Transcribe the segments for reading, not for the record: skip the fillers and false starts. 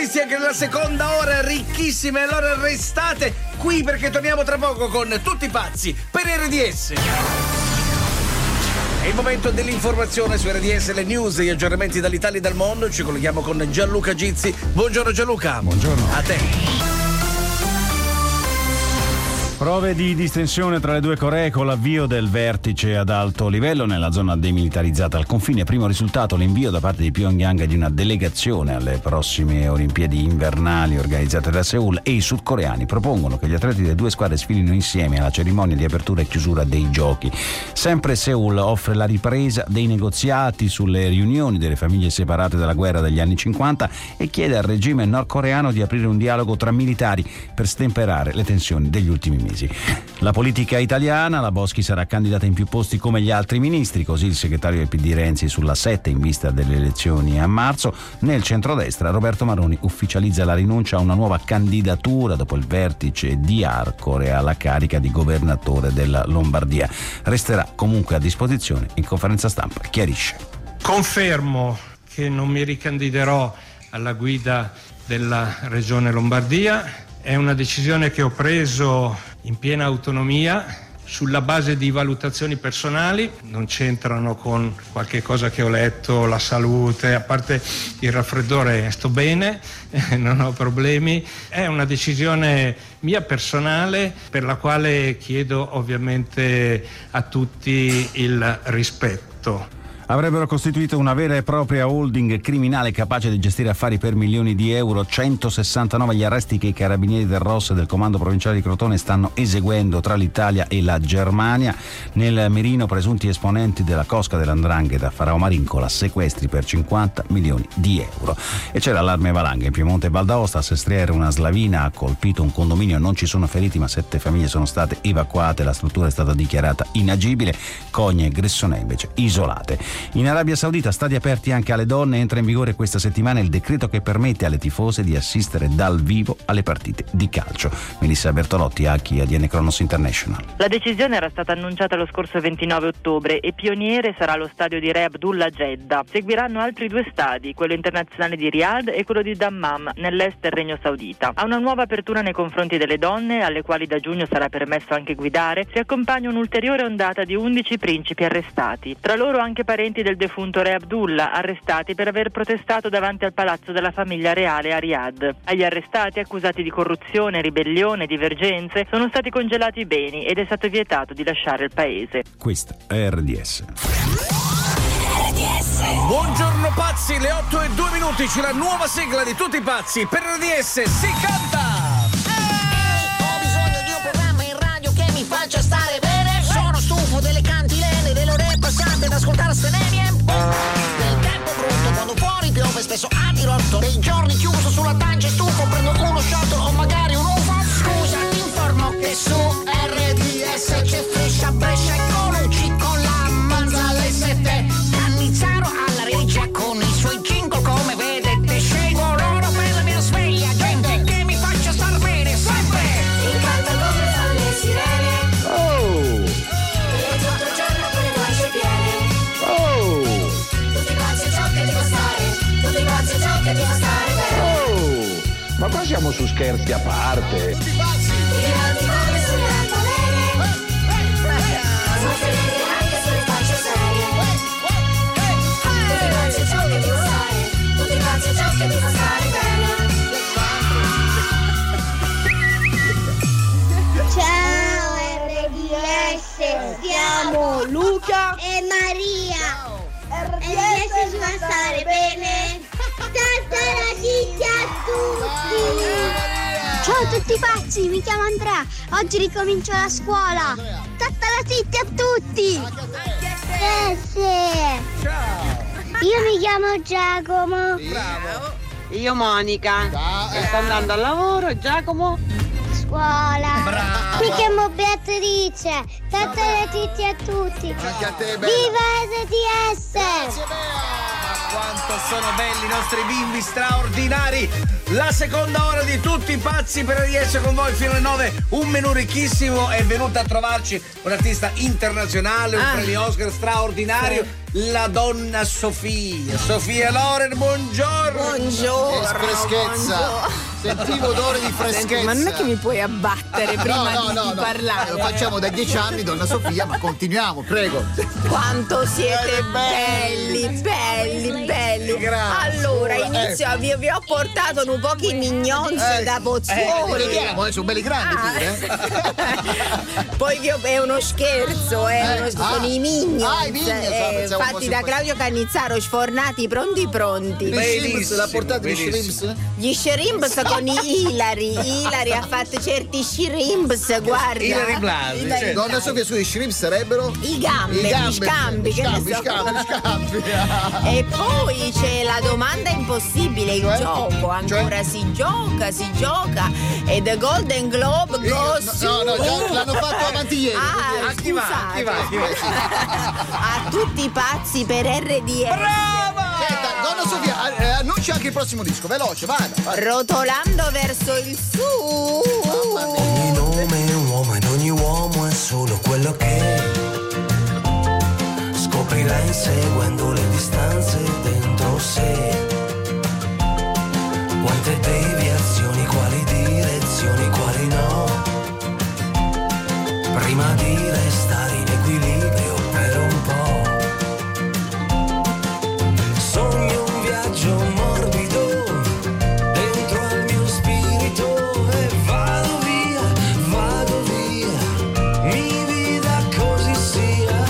protagonisti anche nella seconda ora, ricchissime. Allora restate qui perché torniamo tra poco con Tutti pazzi per RDS. È il momento dell'informazione su RDS, le news, gli aggiornamenti dall'Italia e dal mondo. Ci colleghiamo con Gianluca Gizzi. Buongiorno Gianluca. Buongiorno. A te. Prove di distensione tra le due Coree con l'avvio del vertice ad alto livello nella zona demilitarizzata al confine. Primo risultato, l'invio da parte di Pyongyang di una delegazione alle prossime Olimpiadi invernali organizzate da Seoul, e i sudcoreani propongono che gli atleti delle due squadre sfilino insieme alla cerimonia di apertura e chiusura dei giochi. Sempre Seoul offre la ripresa dei negoziati sulle riunioni delle famiglie separate dalla guerra degli anni 50 e chiede al regime nordcoreano di aprire un dialogo tra militari per stemperare le tensioni degli ultimi mesi. La politica italiana, la Boschi sarà candidata in più posti come gli altri ministri, così il segretario del PD Renzi sulla 7 in vista delle elezioni a marzo. Nel centrodestra Roberto Maroni ufficializza la rinuncia a una nuova candidatura dopo il vertice di Arcore alla carica di governatore della Lombardia. Resterà comunque a disposizione in conferenza stampa, chiarisce. Confermo che non mi ricandiderò alla guida della Regione Lombardia. È una decisione che ho preso in piena autonomia sulla base di valutazioni personali, non c'entrano con qualche cosa che ho letto, la salute, a parte il raffreddore sto bene, non ho problemi. È una decisione mia personale per la quale chiedo ovviamente a tutti il rispetto. Avrebbero costituito una vera e propria holding criminale capace di gestire affari per milioni di euro. 169 gli arresti che i carabinieri del ROS e del comando provinciale di Crotone stanno eseguendo tra l'Italia e la Germania. Nel mirino presunti esponenti della cosca dell''ndrangheta Farao Marincola, sequestri per 50 milioni di euro. E c'è l'allarme valanga in Piemonte e Val d'Aosta. A Sestriere una slavina ha colpito un condominio, non ci sono feriti ma 7 famiglie sono state evacuate, la struttura è stata dichiarata inagibile. Cogne e Gressonè invece isolate. In Arabia Saudita stadi aperti anche alle donne. Entra in vigore questa settimana il decreto che permette alle tifose di assistere dal vivo alle partite di calcio. Melissa Bertolotti, Acchi, ADN Cronos International. La decisione era stata annunciata lo scorso 29 ottobre e pioniere sarà lo stadio di Re Abdullah Jeddah. Seguiranno altri 2 stadi, quello internazionale di Riyadh e quello di Dammam, nell'est del Regno Saudita. A una nuova apertura nei confronti delle donne, alle quali da giugno sarà permesso anche guidare, si accompagna un'ulteriore ondata di 11 principi arrestati. Tra loro anche parenti del defunto Re Abdullah, arrestati per aver protestato davanti al palazzo della famiglia reale a Riyadh. Agli arrestati, accusati di corruzione, ribellione, divergenze, sono stati congelati i beni ed è stato vietato di lasciare il paese. Questa è RDS. Buongiorno pazzi, le 8:02, c'è la nuova sigla di Tutti pazzi per RDS. Si canta! Ho bisogno di un programma in radio che mi faccia stare bene. Sono stufo delle cantilene, delle ore passate ad ascoltare stenemie. Del tempo brutto quando fuori piove spesso a dirotto. Dei giorni chiuso sulla pancia e stufo, prendo uno shot o magari un UFO. Scusa, ti informo che su RDS c'è Frescia, Brescia e Colucci con la Manza alle 7. Cannizzaro alla regia con i suoi jingle, come vedete scelgo loro per la mia sveglia. Gente che mi faccia star bene sempre. In canto come fanno le sirene. Oh! E tutto il giorno con le guance piene. Oh! Tutti pazzi ciò che ti fa stare. Tutti pazzi ciò che ti fa stare bene. Oh! Ma qua siamo su scherzi a parte. Tutti pazzi come sulle altalene. Sono fedeli anche sulle facce serie. Tutti pazzi ciò che ti fa stare. Tutti pazzi ciò che ti fa stare bene. Ciao RDS, siamo Luca e Maria. RDS ci fa stare bene. Tanta notizia a tutti. Ciao a tutti pazzi, mi chiamo Andrea. Oggi ricomincio la scuola. Tanta notizia a tutti. Ciao! Io mi chiamo Giacomo. Bravo! Io Monica. Ciao. E sto andando al lavoro, Giacomo. Scuola. Brava. Mi chiamo Beatrice. Tante notizie a tutti. Anche a te, Bea. Viva RDS. Grazie, Bea. Quanto sono belli i nostri bimbi straordinari. La seconda ora di Tutti pazzi per RDS con voi fino alle 9. Un menù ricchissimo. È venuta a trovarci un artista internazionale, un premio Oscar straordinario. la donna Sofia. Sofia Loren, buongiorno. Buongiorno. Freschezza. Buongiorno. Sentivo odore di freschezza. Senti, ma non è che mi puoi abbattere prima di parlare. Lo facciamo da 10 anni, donna Sofia, ma continuiamo, prego. Quanto siete belli. Grazie. Allora, inizio, vi ho portato un po' di mignons da Pozzuoli. Vediamo, sono belli grandi. Poi è uno scherzo, sono i Minions, i Minions, fatti da Claudio Cannizzaro, sfornati, pronti. Gli shrimps, l'ha portato gli shrimps? Gli shrimps con i Ilari ha fatto certi shrimps, guarda. Ilari Blasi, certo. Donna Sofia, sui shrimps sarebbero? Gli scambi. E poi c'è la domanda impossibile, il gioco, ancora si gioca e The Golden Globe goes No, l'hanno fatto avanti ieri. A chi va? A tutti i pazzi per RDS. Brava! Senta, donna Sofia, annuncia anche il prossimo disco, veloce, vada. Rotolando verso il su. Ogni nome è un uomo ed ogni uomo è solo quello che è. Scoprirà inseguendo le distanze dentro sé. Quante deviazioni, quali direzioni, quali no. Prima di restare in equilibrio per un po'. Sogno un viaggio morbido dentro al mio spirito e vado via, mi vita così sia.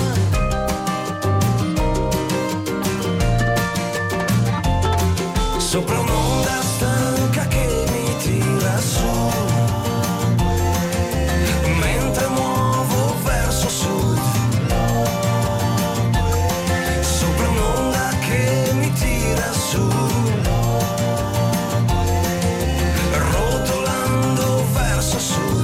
Sopra un'onda stanca che mi tira su, mentre muovo verso sud. Sopra un'onda che mi tira su, rotolando verso sud.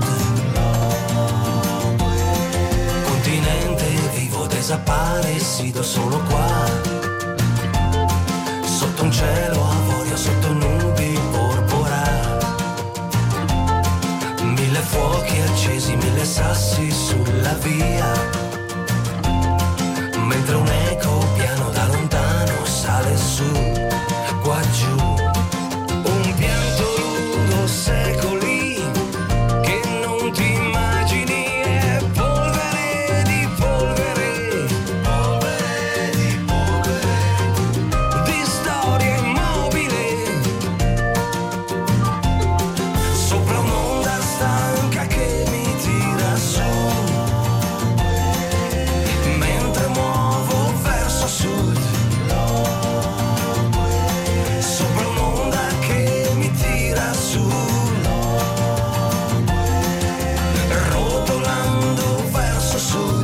Continente vivo, desaparecido solo qua. Sotto un cielo avorio, sotto nubi porpora. Mille fuochi accesi, mille sassi sulla via. Mentre un eco piano da lontano sale su, qua giù. Un pianto lungo secoli che non ti immagini, è polvere di polvere, di storia immobile. Sopra un'onda stanca che mi tira su, mentre muovo verso sud. Sopra un'onda che mi tira su, rotolando verso sud.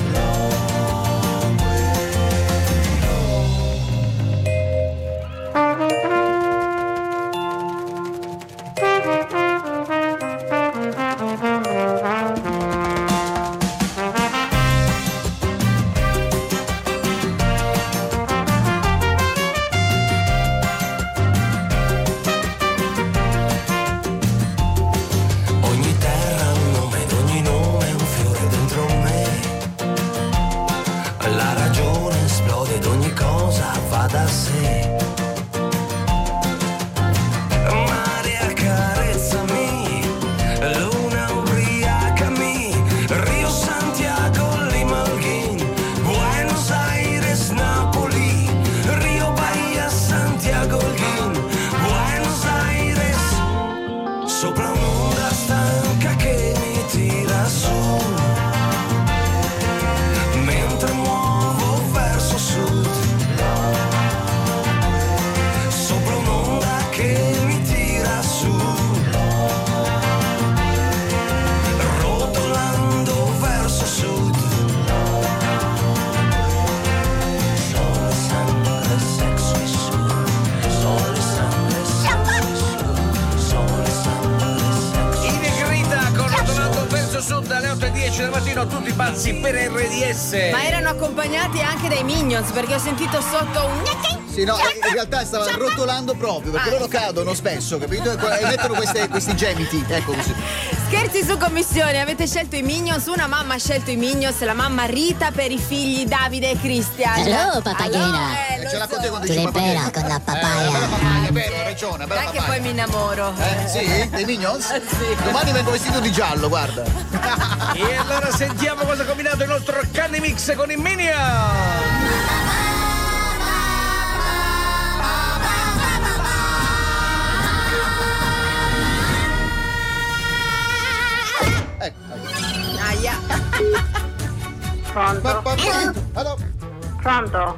Ogni terra ha un nome ed ogni nome è un fiore dentro me. La ragione esplode ed ogni cosa va da sé. Mare accarezzami, luna ubriacami, Rio Santiago Limalguin, Buenos Aires Napoli, Rio Bahia Santiago Holguín, Buenos Aires. Sopra un'onda stanca che mi tira su, mentre muovo verso sud. Sopra un'onda che mi tira su, rotolando verso sud. Sole, sangue, sesso e sud. Sole, sangue, sesso e sud. Sole, sangue, sesso. In negrita con Rotolando verso sud alle 8:10 del mattino, tutti pazzi per RDS. Ma erano accompagnati anche dai Minions, perché ho sentito sotto un Sì, no, in realtà stava rotolando proprio perché loro cadono spesso, capito? E mettono questi gemiti, ecco così. Scherzi su commissione, avete scelto i Minions, una mamma ha scelto i Minions, la mamma Rita per i figli Davide e Cristian. Hello, papagena. Ce l'ha con te quando Tu dici l'hai bella con la papaya. bella papaya, vero, hai ragione, bella Dai che papaya. poi mi innamoro. Sì? Dei Minions? Sì. Domani vengo vestito di giallo, guarda. E allora sentiamo cosa ha combinato il nostro Candy Mix con i Minions. Aia. Pronto? Pronto?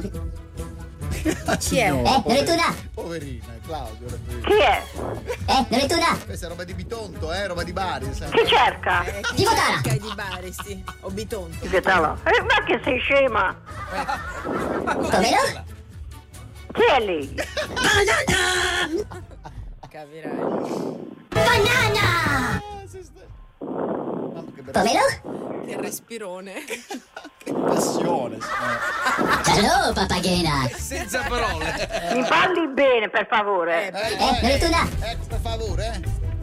Chi è? Non è tu là? Poverina, Claudio. Chi è? Non è tu là? Questa è roba di Bitonto, roba di Bari. Chi cerca? Di Votara. Cerca di Bari, sì. O Bitonto. Ma che sei scema? Povero? Chi è lì? Capirai. Banana! Povero? Che respirone. Che passione. Hello, papagena. Senza parole. Mi parli bene, per favore. Non è tu là? Per favore,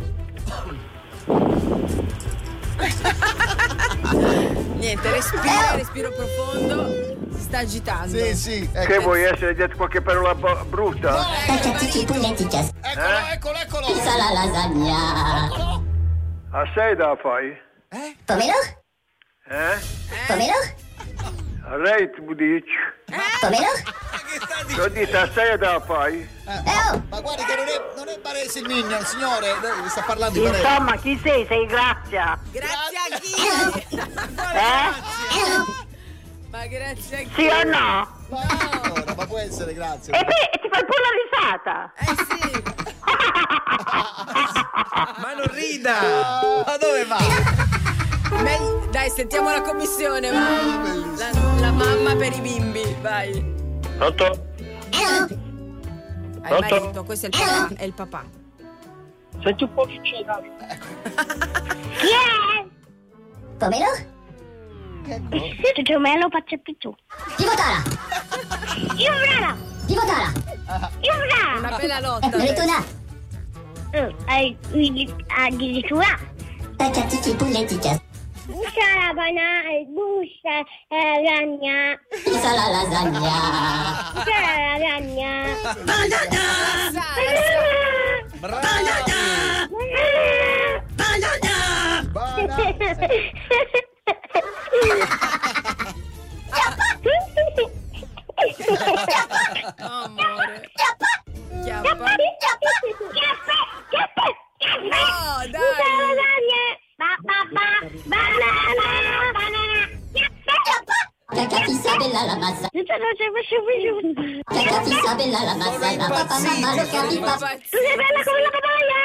Niente, respiro profondo. Si sta agitando. Sì. Che vuoi essere detto qualche parola brutta? Tagliatici pulentici. Eccolo. Pizza la lasagna. A sei da fai? Povero? Povero? A lei ti dici? Povero? Lo dite a sei da fai? Ma guardi che non è Baresi il Minion, signore. Sta parlando di Baresi. Insomma, chi sei? Sei Grazia. Grazie a chi? Ma grazie a chi? Sì o no? No, ma può essere, grazie. E ti fai pure la risata. Sì. Ma non rida! Ma dove va? Dai, sentiamo la commissione, va. La mamma per i bimbi, vai. Pronto? Hai marito, questo è il papà. Senti un po' chi c'è, Davide. Chi è? Povero? Tu gemello faccio più tu. Di Votara. Io brava. Di Votara. Io brava. Una bella lotta. Non è tu là? Addirittura. Tagliatici pulentici. Bussa la banana, bussa la ragna. Pizza la lasagna. Bussa la ragna. Banana. Amore. Chiappa. No, dai. Cacatissa bella la massa. Cacatissa bella la massa. La papà mamma lo capiva. Tu sei bella come la papaya.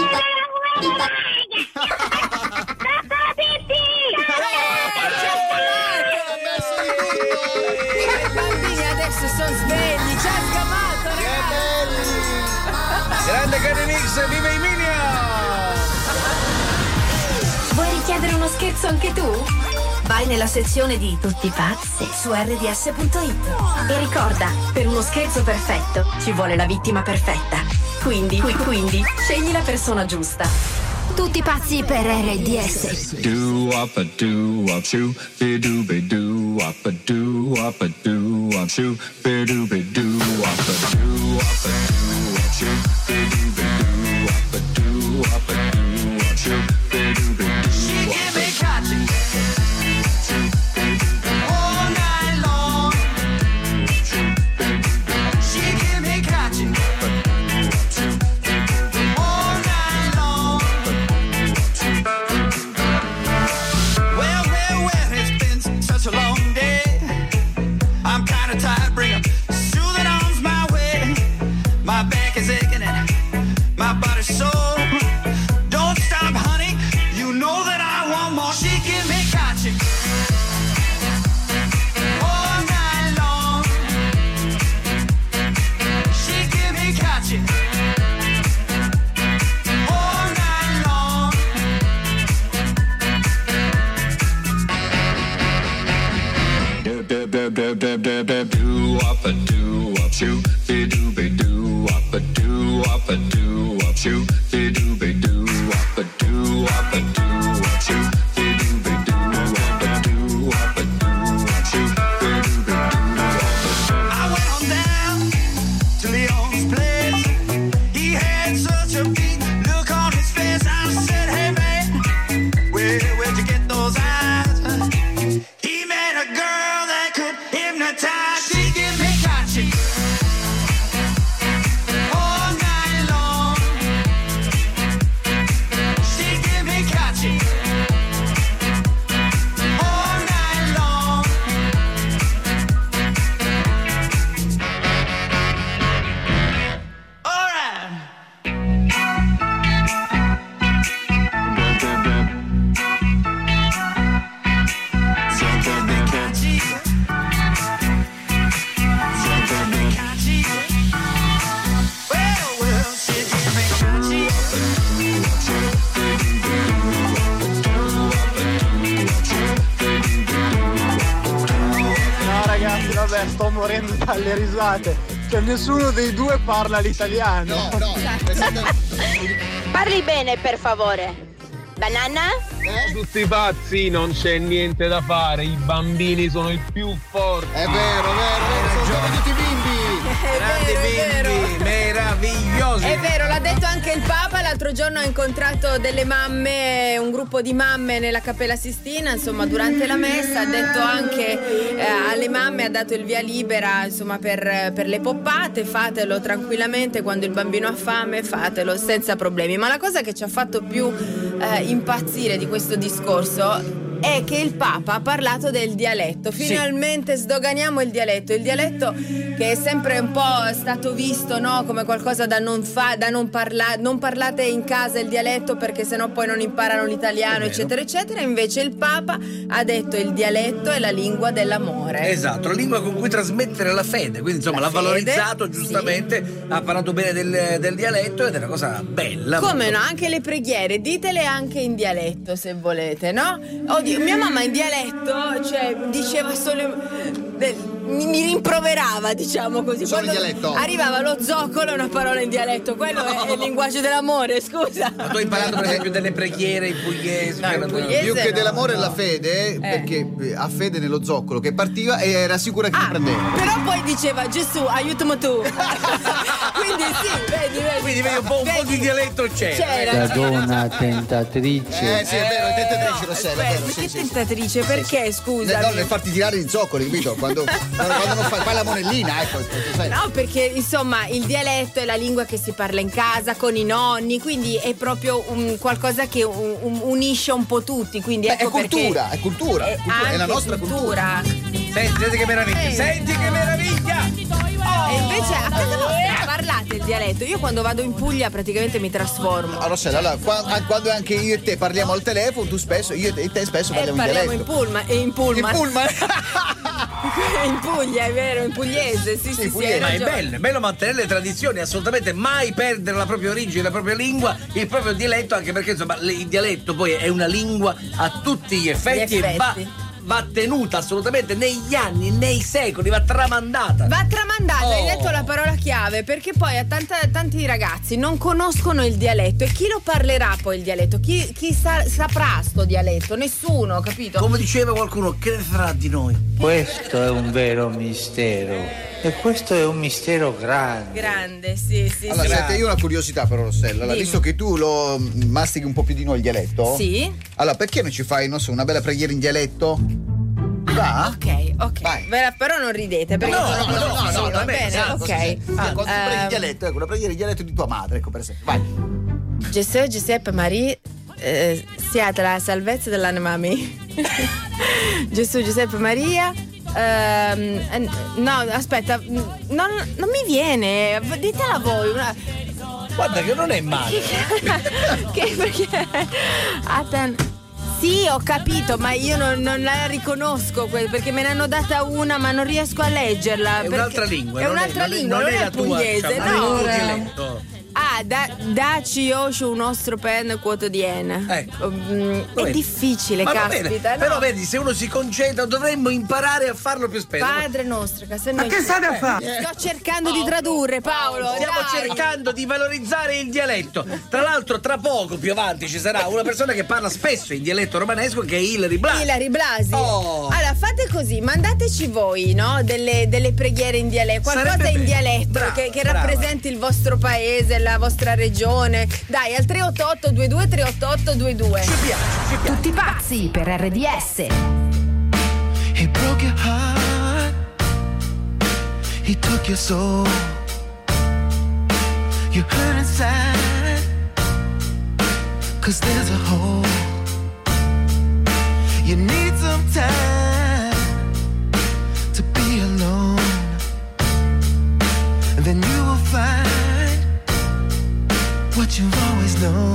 I bambini adesso sono svegli. Ci ha sgamato, ragazzi. Grande Candy Mix, viva i Minions! Vuoi richiedere uno scherzo anche tu? Vai nella sezione di Tutti pazzi su rds.it e ricorda, per uno scherzo perfetto ci vuole la vittima perfetta. Quindi scegli la persona giusta. Tutti pazzi per RDS. Do up a do up shoo, be do up a do up a do up shoo, be do up a do up a do up shoo, be do up a do up shoo, be do up. She give me cotton all night long. She give me cotton all night long. Well, it's been such a long day. I'm kinda tired, bring 'em soothing arms my way. My back is aching and my body's sore. Don't stop, honey, you know that I want more. She give me cotton all night long. She give me cotton all night long. Do up a do up shoo, a beat, look on his face. I said, hey man, where'd you get those eyes? He met a girl that could hypnotize. She give me gotcha all night long. She give me gotcha all night long. All right. No ragazzi, vabbè, sto morendo dalle risate. Cioè nessuno dei due parla l'italiano. No. Parli bene, per favore. Banana? Tutti pazzi, non c'è niente da fare, i bambini sono i più forti. È vero, sono come tutti i bimbi. Grandi bimbi, meravigliosi. È vero, l'ha detto anche il Papa. L'altro giorno ha incontrato delle mamme, un gruppo di mamme nella Cappella Sistina, insomma, durante la messa. Ha detto anche alle mamme, ha dato il via libera, insomma, per le poppate. Fatelo tranquillamente, quando il bambino ha fame, fatelo senza problemi. Ma la cosa che ci ha fatto più impazzire di questo discorso è che il Papa ha parlato del dialetto. Finalmente sdoganiamo il dialetto che è sempre un po' stato visto, no, come qualcosa da non parlare. Non parlate in casa il dialetto perché sennò poi non imparano l'italiano, eccetera eccetera. Invece il Papa ha detto il dialetto è la lingua dell'amore. Esatto, la lingua con cui trasmettere la fede. Quindi insomma l'ha valorizzato giustamente, ha parlato bene del dialetto ed è una cosa bella. Come no, anche le preghiere ditele anche in dialetto se volete, no? Oddio, mia mamma in dialetto, cioè, diceva solo mi rimproverava, diciamo così. Solo quando in dialetto. Arrivava lo zoccolo, una parola in dialetto. Quello è il linguaggio dell'amore, scusa. Ma tu hai imparato per esempio delle preghiere in pugliese? No, in pugliese più che no. dell'amore e la fede, perché ha fede nello zoccolo che partiva e era sicura che lo prendeva. Però poi diceva Gesù, aiutami tu. Quindi sì, vedi. Quindi vedi un po' di dialetto c'era. La donna tentatrice. Sì, è vero, è tentatrice, Rossella. è vero, Perché sì. tentatrice? Perché, scusa? No, nel farti tirare i zoccoli, capito? Quando non fai la monellina, ecco. Sai. No, perché insomma il dialetto è la lingua che si parla in casa con i nonni, quindi è proprio qualcosa che unisce un po' tutti. Quindi ecco è cultura, è la nostra cultura. Senti che meraviglia, senti che meraviglia! E invece a casa vostra parlate il dialetto? Io quando vado in Puglia praticamente mi trasformo. Rossella, allora, quando anche io e te parliamo al telefono, io e te spesso parliamo in dialetto. In pullman. In Puglia, è vero, in pugliese, sì, Ma è bello mantenere le tradizioni, assolutamente mai perdere la propria origine, la propria lingua, il proprio dialetto, anche perché insomma il dialetto poi è una lingua a tutti gli effetti. E va tenuta assolutamente negli anni, nei secoli, va tramandata. Hai detto la parola chiave, perché poi a tanti ragazzi non conoscono il dialetto. E chi lo parlerà poi il dialetto? Chi saprà sto dialetto? Nessuno, capito? Come diceva qualcuno, che ne farà di noi? Questo è un vero mistero. E questo è un mistero grande. Grande, sì. Allora, senti, io ho una curiosità però, Rossella. Allora, Dimmi. visto che tu lo mastichi un po' più di noi il dialetto. Sì. Allora, perché non ci fai, non so, una bella preghiera in dialetto? Va? Ok. Però non ridete, perché No, va bene, ok. Quando tu preghi in dialetto, ecco, una preghiera in dialetto di tua madre, ecco, per esempio. Vai. Gesù, Giuseppe, Maria, siate la salvezza dell'anima mia. Gesù, Giuseppe, Maria. No, aspetta, non mi viene. Ditela voi. Guarda che non è male. Perché sì, ho capito, ma io non la riconosco perché me ne hanno data una, ma non riesco a leggerla. È un'altra lingua. È un'altra lingua, non è la tua, pugliese, diciamo, no. il tuo dialetto. Daci un nostro pen quotidiano. Ecco. È difficile, Ma va caspita. bene, no? però vedi, se uno si concentra dovremmo imparare a farlo più spesso. Padre nostro, che Ma che state a fare? Sto cercando di tradurre, Paolo. Stiamo dai. cercando di valorizzare il dialetto. Tra l'altro, tra poco, più avanti, ci sarà una persona che parla spesso in dialetto romanesco, che è Ilary Blasi. Allora, fate così, mandateci voi, no? Delle preghiere in dialetto, qualcosa Sarebbe in bello. dialetto Brava, che brava. rappresenti il vostro paese, la vostra vostra regione. Dai, al 388 22 388 22. Ci piace. Tutti pazzi per RDS. He broke your heart. He took your soul. You hurt inside. 'Cause there's a hole. You need some time to be alone. And then you will find what you've always known.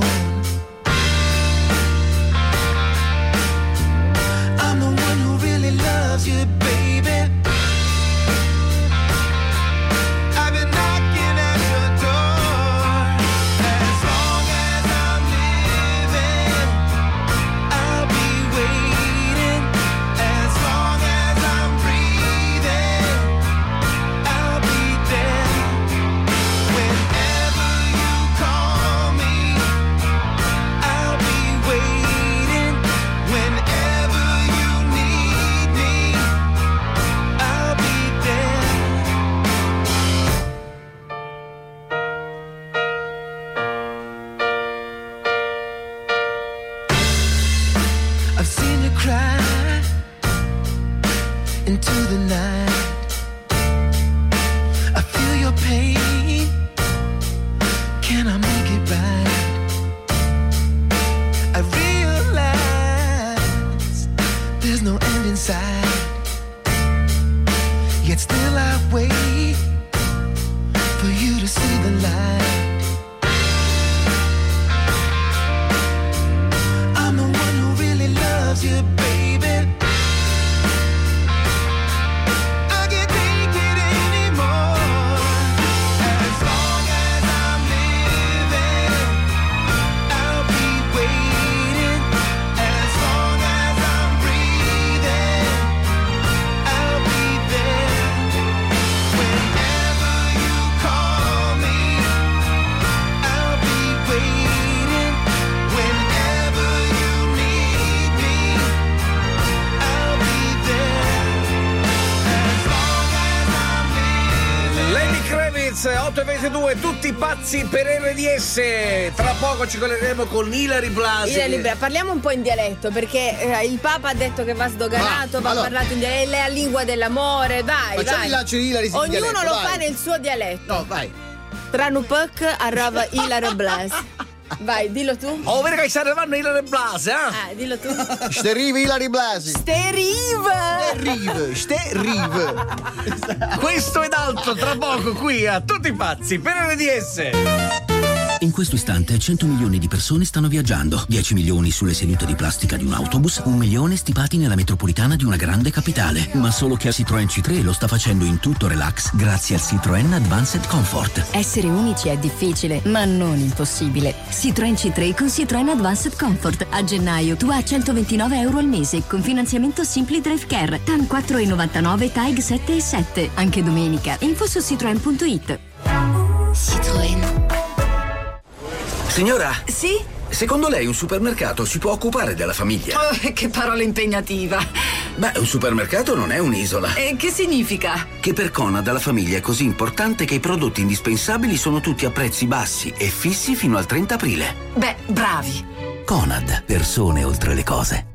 I'm the one who really loves you, baby. I've been knocking at your door. As long as I'm living, I'll be waiting. As long as I'm breathing, I'll be there. Whenever you call me, I'll be waiting. Whenever you need me, I'll be there. I've seen you cry into the night. I feel your pain. Can I make it right? I realize there's no end in sight. Yet still I wait for you to see the light. I'm the one who really loves you, baby. I can't take it anymore. As long as I'm living, I'll be waiting. As long as I'm breathing, I'll be there. Whenever you call me, I'll be waiting. Whenever you need me, I'll be there. As long as I'm living. Lenny Kravitz, 8:22, tutti pazzi per RDS. Tra poco ci collegheremo con Ilary Blasi. Parliamo un po' in dialetto, perché il Papa ha detto che va sdoganato, va parlato in dialetto, è la lingua dell'amore, vai. Facciamo il lancio di Ilary in Ognuno dialetto, lo vai. fa nel suo dialetto. No, vai. Tranupăc arriva Ilary Blasi. Vai, dillo tu. Oh, vedi che sta arrivando Ilary Blasi, eh? Dillo tu. Sterive Ilary Blasi. Sterive. Questo ed altro tra poco qui a Tutti pazzi per RDS. In questo istante 100 milioni di persone stanno viaggiando, 10 milioni sulle sedute di plastica di un autobus, 1 milione stipati nella metropolitana di una grande capitale. Ma solo che Citroën C3 lo sta facendo in tutto relax grazie al Citroën Advanced Comfort. Essere unici è difficile, ma non impossibile. Citroën C3 con Citroën Advanced Comfort. A gennaio tu a €129 al mese con finanziamento Simply Drive Care. TAN 4,99, TAG 7,7. Anche domenica. Info su citroen.it. Citroën. Signora? Sì? Secondo lei un supermercato si può occupare della famiglia? Oh, che parola impegnativa. Beh, un supermercato non è un'isola. E che significa? Che per Conad la famiglia è così importante che i prodotti indispensabili sono tutti a prezzi bassi e fissi fino al 30 aprile. Beh, bravi. Conad, persone oltre le cose.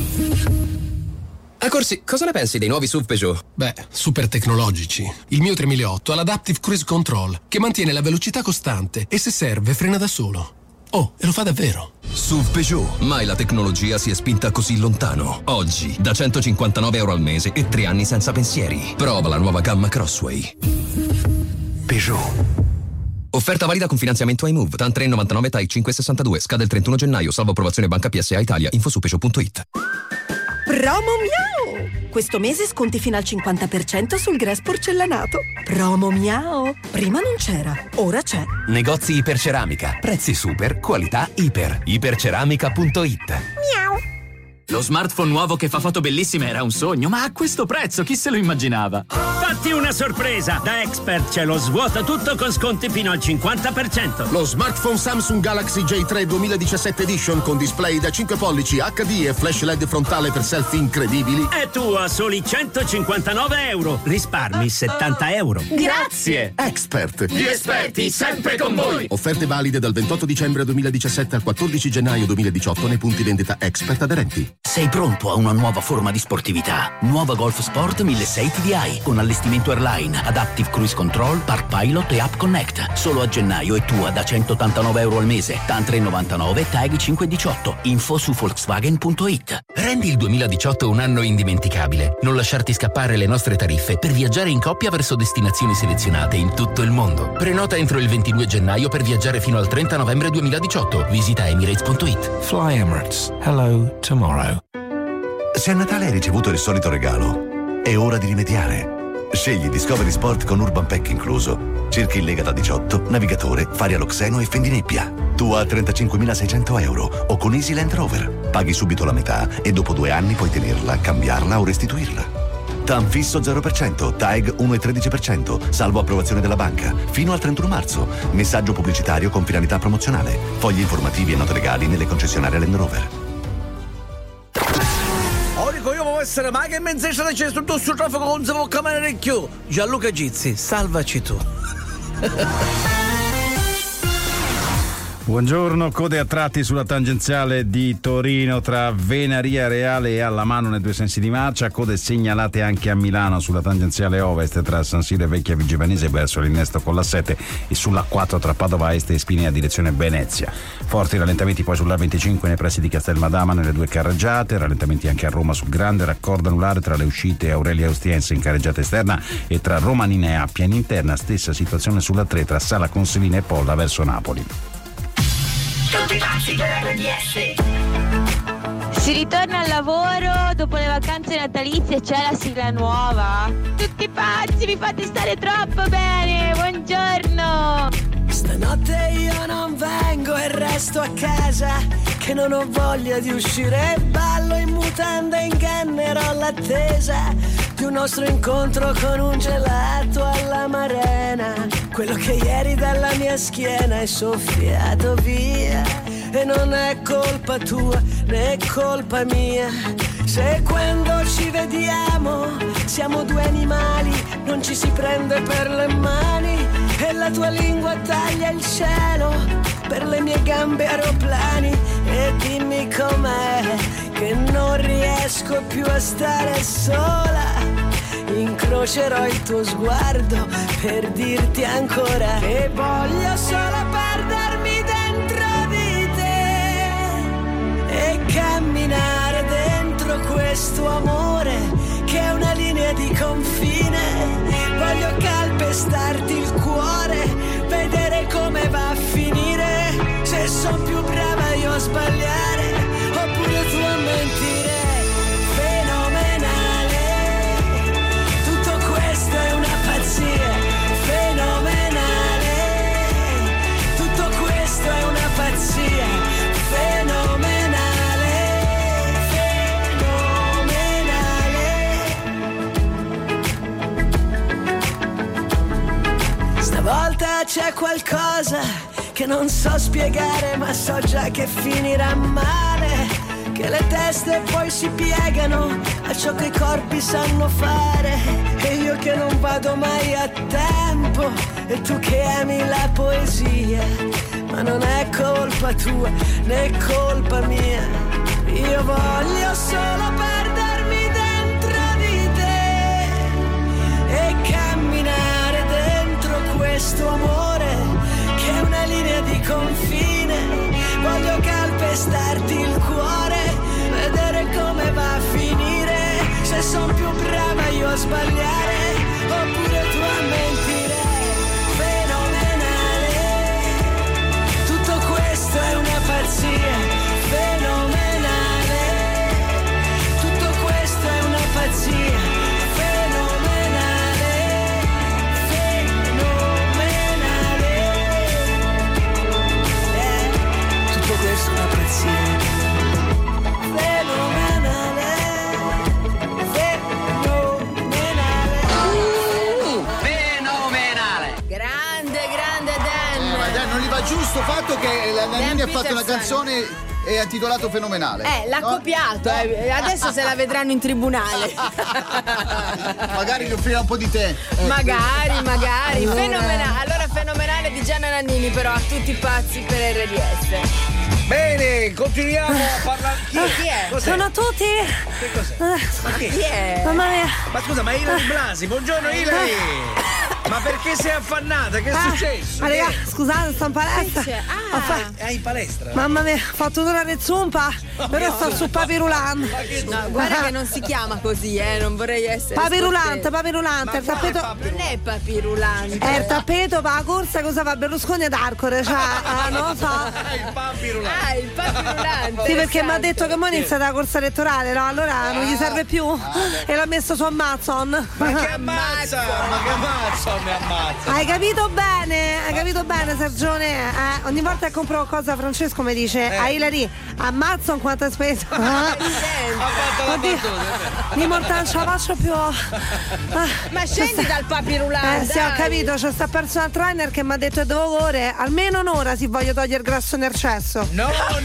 Ah, Corsi, cosa ne pensi dei nuovi SUV Peugeot? Beh, super tecnologici. Il mio 3008 ha l'Adaptive Cruise Control, che mantiene la velocità costante e se serve frena da solo. Oh, e lo fa davvero. SUV Peugeot. Mai la tecnologia si è spinta così lontano. Oggi, da €159 al mese e 3 anni senza pensieri. Prova la nuova gamma Crossway. Peugeot. Offerta valida con finanziamento iMove. TAN 3,99, TAI 5,62. Scade il 31 gennaio. Salvo approvazione Banca PSA Italia. Info su Peugeot.it. Promo Miao! Questo mese sconti fino al 50% sul grass porcellanato. Promo Miao! Prima non c'era, ora c'è. Negozi Iperceramica. Prezzi super, qualità iper. Iperceramica.it. Miao! Lo smartphone nuovo che fa foto bellissime era un sogno, ma a questo prezzo chi se lo immaginava? Fatti una sorpresa! Da Expert c'è lo svuota tutto con sconti fino al 50%. Lo smartphone Samsung Galaxy J3 2017 Edition con display da 5 pollici HD e flash LED frontale per selfie incredibili È tuo a soli 159 euro. Risparmi 70 euro. Grazie! Expert. Gli esperti sempre con voi! Offerte valide dal 28 dicembre 2017 al 14 gennaio 2018 nei punti vendita Expert aderenti. Sei pronto a una nuova forma di sportività? Nuova Golf Sport 1600 TDI con allestimento Airline, Adaptive Cruise Control, Park Pilot e App Connect. Solo a gennaio è tua da 189 euro al mese. TAN 399, TAG 518. Info su Volkswagen.it. Rendi il 2018 un anno indimenticabile. Non lasciarti scappare le nostre tariffe per viaggiare in coppia verso destinazioni selezionate in tutto il mondo. Prenota entro il 22 gennaio per viaggiare fino al 30 novembre 2018. Visita Emirates.it. Fly Emirates. Hello tomorrow. Se a Natale hai ricevuto il solito regalo, è ora di rimediare. Scegli Discovery Sport con Urban Pack incluso. Cerchi il Lega da 18, Navigatore, Fari Aloxeno e Fendinebbia. Tu a 35.600 euro o con Easy Land Rover. Paghi subito la metà e dopo 2 anni puoi tenerla, cambiarla o restituirla. TAN fisso 0%, TAG 1,13%, salvo approvazione della banca. Fino al 31 marzo. Messaggio pubblicitario con finalità promozionale. Fogli informativi e note legali nelle concessionarie Land Rover. Io voglio essere ma che menzescia c'è tutto sul traffico con se può camminare più. Gianluca Gizzi, salvaci tu. Buongiorno, code a tratti sulla tangenziale di Torino tra Venaria Reale e Allamano nei 2 sensi di marcia, code segnalate anche a Milano sulla tangenziale ovest tra San Siro e Vecchia Vigivanese verso l'innesto con la 7 e sulla 4 tra Padova Est e Spinea direzione Venezia. Forti rallentamenti poi sulla 25 nei pressi di Castelmadama nelle 2 carreggiate, rallentamenti anche a Roma sul Grande raccordo anulare tra le uscite Aurelia Ostiense in carreggiata esterna e tra Romanina e Appia in interna, stessa situazione sulla 3 tra Sala Consilina e Polla verso Napoli. Si ritorna al lavoro dopo le vacanze natalizie, c'è la sigla nuova. Tutti pazzi, mi fate stare troppo bene. Buongiorno. Stanotte io non vengo e resto a casa, che non ho voglia di uscire. Ballo in mutanda in Kenner l'attesa di un nostro incontro con un gelato alla Marena. Quello che ieri dalla mia schiena è soffiato via. E non è colpa tua né colpa mia, se quando ci vediamo siamo 2 animali, non ci si prende per le mani e la tua lingua taglia il cielo per le mie gambe aeroplani. E dimmi com'è che non riesco più a stare sola, incrocerò il tuo sguardo per dirti ancora che voglio solo perdermi dentro di te e camminare dentro questo amore che è una linea di confine. Voglio calpestarti il cuore, vedere come va a finire, se sono più brava io a sbagliare oppure tu a mentire. Fenomenale, tutto questo è una pazzia. Fenomenale, tutto questo è una pazzia. Fenomenale, fenomenale. Stavolta c'è qualcosa che non so spiegare, ma so già che finirà male, che le teste poi si piegano a ciò che i corpi sanno fare, e io che non vado mai a tempo, e tu che ami la poesia, ma non è colpa tua né colpa mia. Io voglio solo perdermi dentro di te e camminare dentro questo amore che è una linea di confine. Voglio calpestarti il cuore, vedere come va a finire, se son più brava io a sbagliare oppure tu a mentire. Fenomenale, tutto questo è una pazzia. Fenomenale, tutto questo è una pazzia. Fenomenale, fenomenale, tutto questo è una pazzia. Fenomenale. sto fatto che la Nannini ha fatto una canzone e ha intitolato Fenomenale. L'ha copiato, adesso se la vedranno in tribunale. Magari gli offrirà un po' di tè. Magari. Fenomenale. Allora, Fenomenale di Gianna Nannini, però a tutti pazzi per RDS. Bene, continuiamo a parlare. Chi è? Cos'è? Sono tutti? Che cos'è? Ma chi è? Mamma mia. Ma scusa, ma Ilari Blasi, buongiorno Ilari. Ma perché sei affannata? Che è successo? Ma raga, scusate, sto in palestra. Hai in palestra? Mamma mia, ho fatto un'ora di zumpa, però sto su papirulante. No, guarda che non si chiama così, non vorrei essere. Papirulante, il tappeto. Non è papirulante. È il tappeto per la corsa, cosa fa Berlusconi ad Arcore, cioè, non lo so. Il papirulante. Il papirulante. Sì, perché mi ha detto che mo è iniziata la corsa elettorale, no? Allora non gli serve più. E l'ha messo su Amazon. Ma che ammazza? Mi ammazza. Hai capito bene, Sergione? Ogni volta che compro qualcosa, Francesco mi dice a Ilari, Amazon quanto hai speso? Oddio, di mortaccia la faccio più. Ma scendi dal papirulante. Sì, ho capito, c'è sta personal trainer che mi ha detto che devo correre almeno un'ora se voglio togliere il grasso nel cesso. No,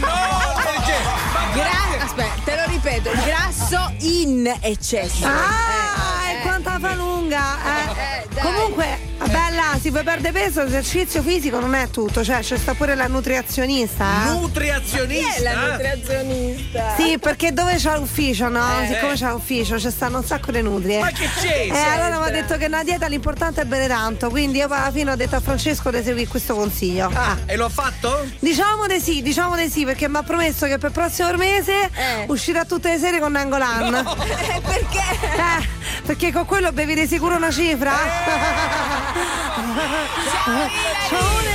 aspetta, te lo ripeto, il grasso in eccesso. E quanta fa lunga. Comunque, bella, si può perdere peso, l'esercizio fisico non è tutto, cioè c'è sta pure la nutrizionista. Nutrizionista? Chi è la nutrizionista? Sì, perché dove c'è l'ufficio, no? Siccome c'è l'ufficio, ci stanno un sacco di nutrie. Ma che c'è? Allora mi ha detto che nella dieta l'importante è bere tanto, quindi io alla fine ho detto a Francesco di seguire questo consiglio. E l'ho fatto? Diciamo di sì, perché mi ha promesso che per il prossimo mese uscirà tutte le sere con Nangolan. No. Perché? Perché con quello bevi di sicuro una cifra. Ciao.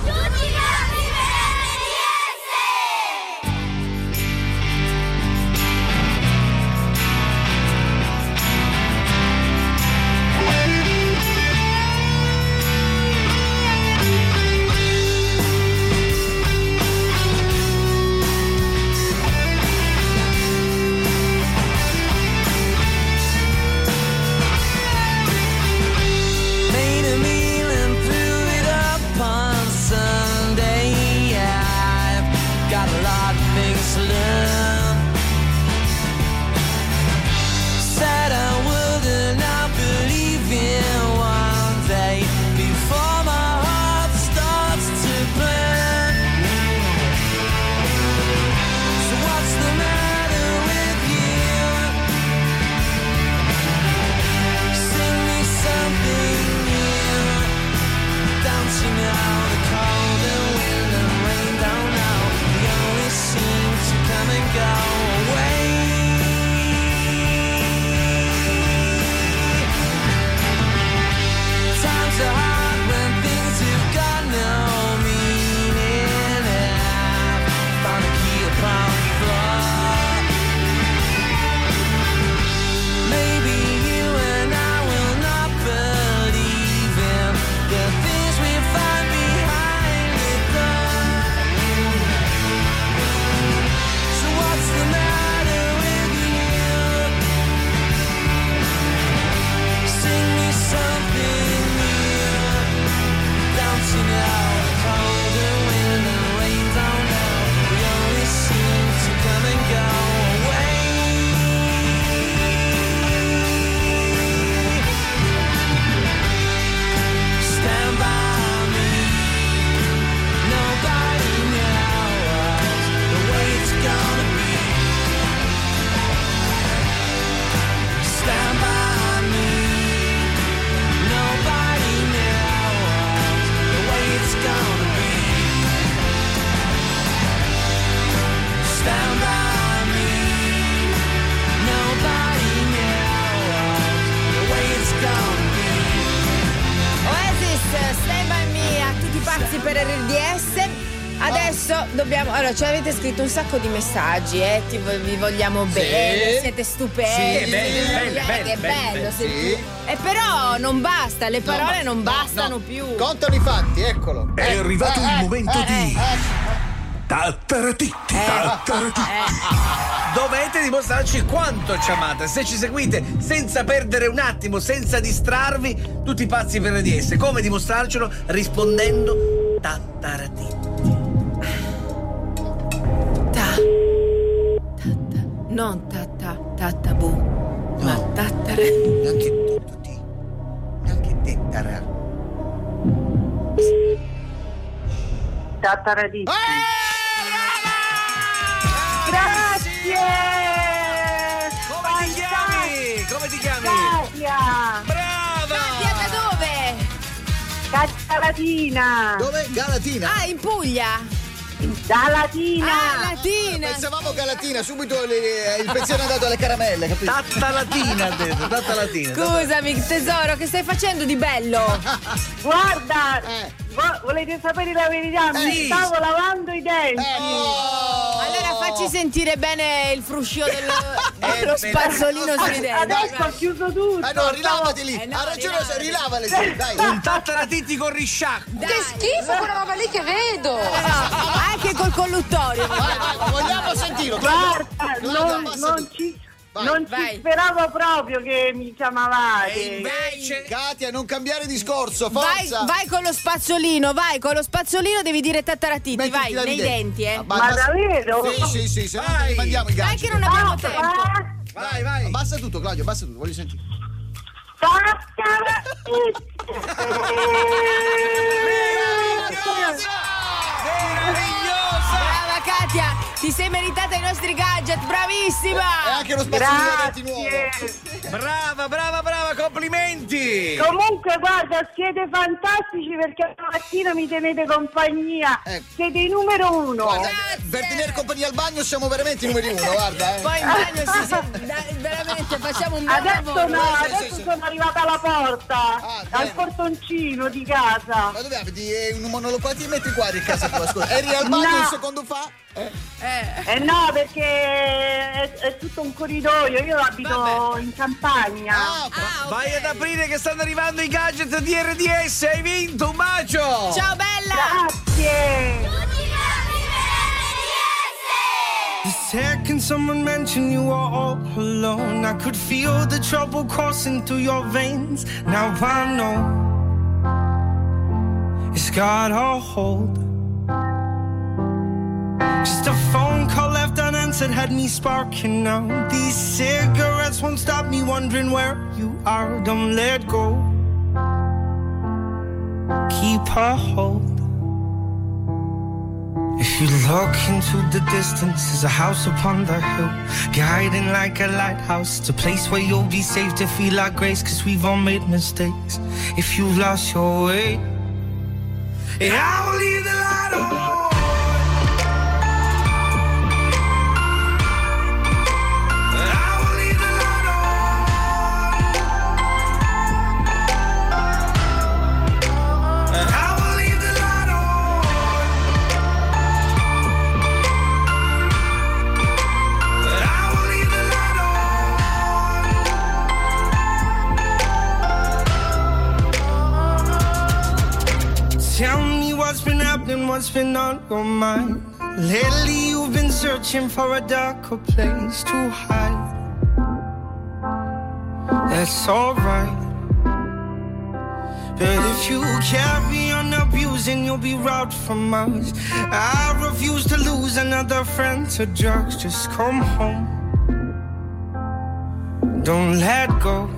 Per RDS. Adesso dobbiamo. Allora, ci avete scritto un sacco di messaggi, vi vogliamo bene, siete stupendi. Sì, è bello. Sì. E però non basta, le parole non bastano più. Contano i fatti, eccolo. È arrivato il momento di Tattaratitti. Dovete dimostrarci quanto ci amate. Se ci seguite senza perdere un attimo, senza distrarvi, tutti pazzi per RDS. Come dimostrarcelo? Rispondendo Tattaratitti. non tattabu, ma tattara. Neanche tettara. Tattaradì. Grazie! Come ti chiami? Come ti chiami? Katia! Brava! Katia, da dove? Galatina! Dove? Galatina? Ah, in Puglia! Galatina! Ah, Latina! Pensavamo Galatina, subito il pensiero è andato alle caramelle, capito? Tattalatina ha detto, tattalatina. Scusami tesoro, che stai facendo di bello? Guarda, volete sapere la verità? Mi stavo lavando i denti. Allora facci sentire bene il fruscio dello spazzolino sui denti. Adesso ho chiuso tutto. No, rilavati lì. Ha ragione, rilavale lì, dai. Un tattaratitti con risciacquo. Che schifo quella roba lì che vedo. Anche col colluttorio. Vogliamo sentirlo. Guarda, non ci speravo proprio che mi chiamavate. E invece, Katia, non cambiare discorso, forza. Vai con lo spazzolino, devi dire tattaratitti, Mettiti vai, nei denti, Ma davvero? Sì, se no te li mandiamo i Dai ganci. che non abbiamo tempo. Vai. Abbassa tutto, Claudio, abbassa tutto, voglio sentire. Brava Katia, ti sei meritata i nostri gadget, bravissima. E anche uno spazzolino nuovo. Brava, complimenti. Comunque guarda, siete fantastici perché la mattina mi tenete compagnia. Siete i numero uno. Guarda, per tenere compagnia al bagno siamo veramente i numeri uno, guarda. Poi in bagno veramente facciamo un bel lavoro. Adesso sono arrivata alla porta, al portoncino di casa. Ma dove abiti? Un monolopati metti qua in casa tua, scusa. Eri al bagno un secondo fa? No, perché è tutto un corridoio, io abito in campagna. Vai ad aprire che stanno arrivando i gadget di RDS, hai vinto, un bacio! Ciao bella! Grazie! The second someone mentioned you were all alone, I could feel the trouble coursing through your veins. Now I know it's got a hold. Just a phone call left unanswered had me sparking now. These cigarettes won't stop me wondering where you are. Don't let go. Keep a hold. If you look into the distance, there's a house upon the hill, guiding like a lighthouse. It's a place where you'll be safe to feel our grace, 'cause we've all made mistakes. If you've lost your way, I will leave the light on. Tell me what's been happening, what's been on your mind. Lately you've been searching for a darker place to hide. That's alright. But if you carry on abusing, you'll be robbed from us. I refuse to lose another friend to drugs. Just come home. Don't let go.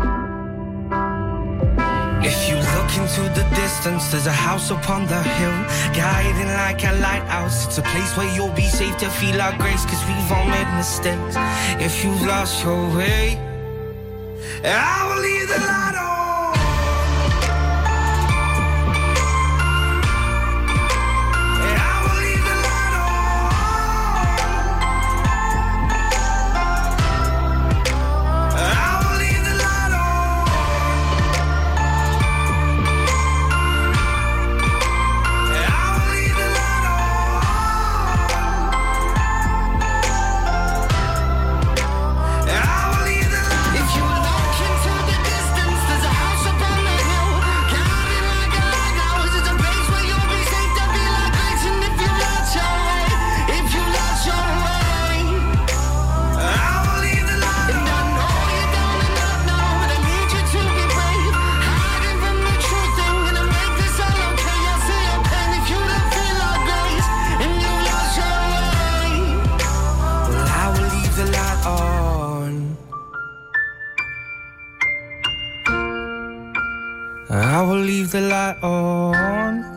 If you look into the distance, there's a house upon the hill, guiding like a lighthouse. It's a place where you'll be safe to feel our grace, 'cause we've all made mistakes. If you've lost your way, I will leave the light on. If you look into the distance, there's a the light on.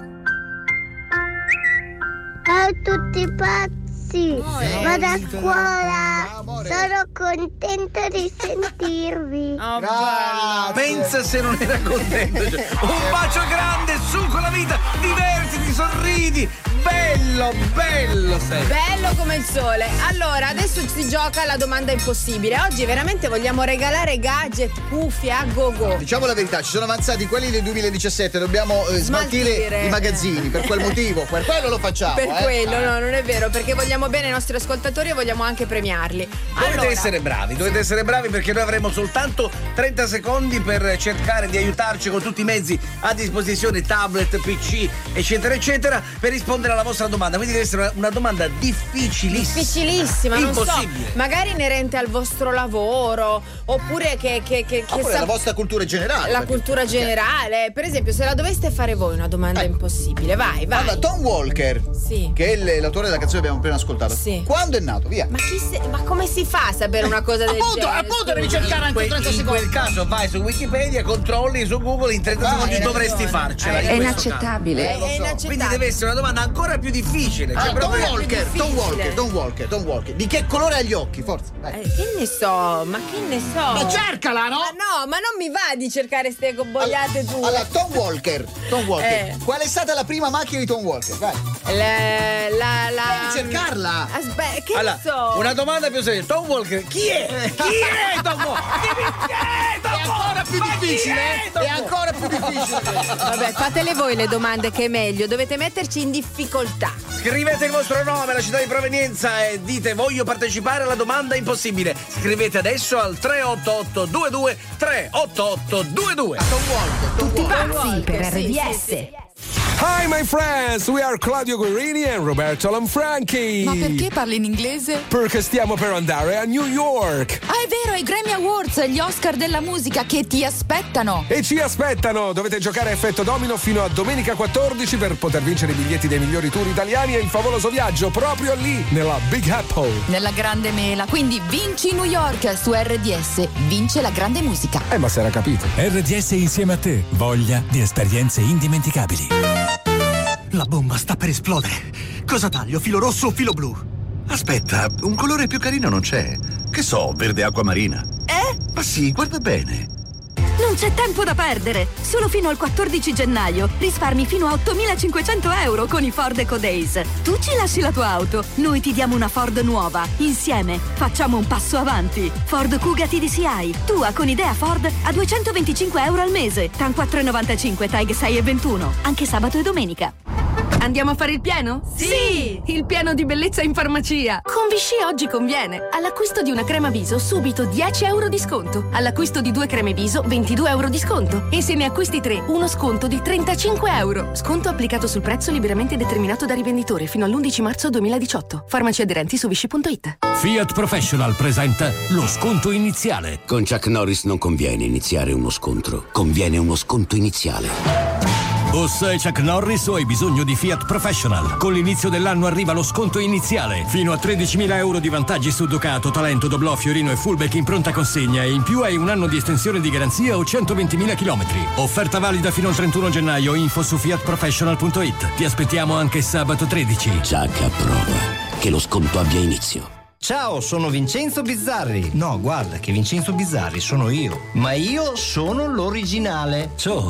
Ciao tutti pazzi, vado a scuola, sono contento di sentirvi. Pensa se non era contento. Un bacio grande, su con la vita, divertiti, sorridi. Bello sei. Bello come il sole. Allora, adesso si gioca alla domanda impossibile. Oggi veramente vogliamo regalare gadget, cuffie a go-go. Diciamo la verità, ci sono avanzati quelli del 2017, dobbiamo smaltire i magazzini, per quel motivo, per quello lo facciamo. Per quello, no, non è vero, perché vogliamo bene i nostri ascoltatori e vogliamo anche premiarli. Dovete essere bravi perché noi avremo soltanto 30 secondi per cercare di aiutarci con tutti i mezzi a disposizione, tablet, PC, eccetera, eccetera, per rispondere alla vostra domanda. Quindi deve essere una domanda difficilissima, impossibile. Non so, magari inerente al vostro lavoro, oppure che la vostra cultura generale. La cultura generale. Per esempio, se la doveste fare voi una domanda impossibile, vai. Allora, Tom Walker, che è l'autore della canzone che abbiamo appena ascoltato. Sì. Quando è nato? Via. Ma come si fa a sapere una cosa del genere? Appunto, devi cercare anche 30 secondi. In quel caso vai su Wikipedia, controlli su Google, in 30 secondi dovresti farcela. È inaccettabile. Quindi deve essere una domanda ancora più difficile. Tom Walker. Di che colore ha gli occhi? Forza. Che ne so? Ma Ma cercala, no? Ma non mi va di cercare ste boiate tu. Allora, Tom Walker. Qual è stata la prima macchina di Tom Walker? Vai. Devi cercarla. Aspetta, che ne so? Una domanda più seria. Tom Walker, chi è? Chi è Tom Walker? È ancora più difficile. Vabbè, fatele voi le domande che è meglio. Dovete metterci in difficoltà. Scrivete il vostro nome, la città di provenienza e dite voglio partecipare alla domanda impossibile. Scrivete adesso al 388 22 388 22. Tutti pazzi per RDS. Hi my friends, we are Claudio Guerrini and Roberto Lanfranchi. Ma perché parli in inglese? Perché stiamo per andare a New York. Ah, è vero, i Grammy Awards, gli Oscar della musica che ti aspettano. E ci aspettano, dovete giocare a effetto domino fino a domenica 14 per poter vincere i biglietti dei migliori tour italiani e il favoloso viaggio proprio lì, nella Big Apple. Nella grande mela, quindi vinci New York su RDS, vince la grande musica. Ma se era capito. RDS insieme a te, voglia di esperienze indimenticabili. La bomba sta per esplodere. Cosa taglio, filo rosso o filo blu? Aspetta, un colore più carino non c'è. Che so, verde acquamarina. Ma sì, guarda bene. Non c'è tempo da perdere! Solo fino al 14 gennaio risparmi fino a 8.500 euro con i Ford EcoDays. Tu ci lasci la tua auto, noi ti diamo una Ford nuova. Insieme facciamo un passo avanti. Ford Kuga TDCi, tua con idea Ford a 225 euro al mese. TAN 4,95, TAG 6,21, anche sabato e domenica. Andiamo a fare il pieno? Sì! Il pieno di bellezza in farmacia. Con Vichy oggi conviene. All'acquisto di una crema viso subito 10 euro di sconto. All'acquisto di 2 creme viso 22 euro di sconto. E se ne acquisti 3, uno sconto di 35 euro. Sconto applicato sul prezzo liberamente determinato da rivenditore fino all'11 marzo 2018. Farmaci aderenti su Vichy.it. Fiat Professional presenta lo sconto iniziale. Con Chuck Norris non conviene iniziare uno scontro, conviene uno sconto iniziale. O sei Chuck Norris o hai bisogno di Fiat Professional. Con l'inizio dell'anno arriva lo sconto iniziale. Fino a 13.000 euro di vantaggi su Ducato, Talento, Doblò, Fiorino e Fullback in pronta consegna e in più hai un anno di estensione di garanzia o 120.000 chilometri. Offerta valida fino al 31 gennaio. Info su fiatprofessional.it. Ti aspettiamo anche sabato 13. Chuck approva. Che lo sconto abbia inizio. Ciao, sono Vincenzo Bizzarri. No, guarda che Vincenzo Bizzarri sono io. Ma io sono l'originale.